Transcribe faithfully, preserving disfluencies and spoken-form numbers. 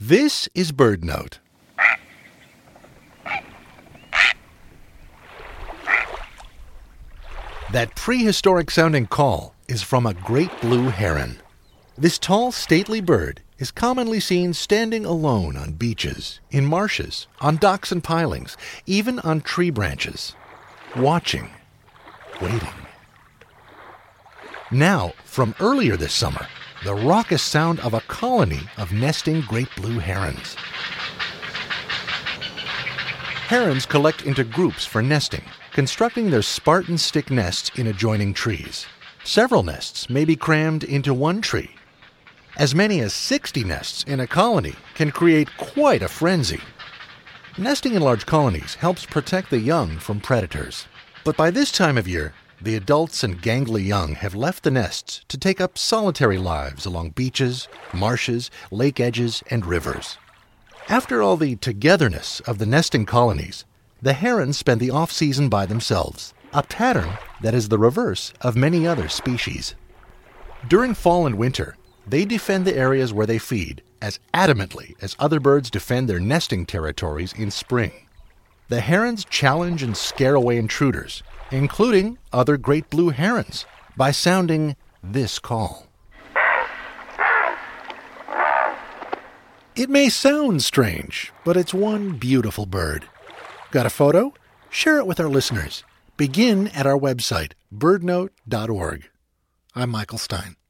This is BirdNote. That prehistoric-sounding call is from a great blue heron. This tall, stately bird is commonly seen standing alone on beaches, in marshes, on docks and pilings, even on tree branches, watching, waiting. Now, from earlier this summer, the raucous sound of a colony of nesting great blue herons. Herons collect into groups for nesting, constructing their Spartan stick nests in adjoining trees. Several nests may be crammed into one tree. As many as sixty nests in a colony can create quite a frenzy. Nesting in large colonies helps protect the young from predators. But by this time of year, the adults and gangly young have left the nests to take up solitary lives along beaches, marshes, lake edges, and rivers. After all the togetherness of the nesting colonies, the herons spend the off-season by themselves, a pattern that is the reverse of many other species. During fall and winter, they defend the areas where they feed as adamantly as other birds defend their nesting territories in spring. The herons challenge and scare away intruders, including other great blue herons, by sounding this call. It may sound strange, but it's one beautiful bird. Got a photo? Share it with our listeners. Begin at our website, bird note dot org. I'm Michael Stein.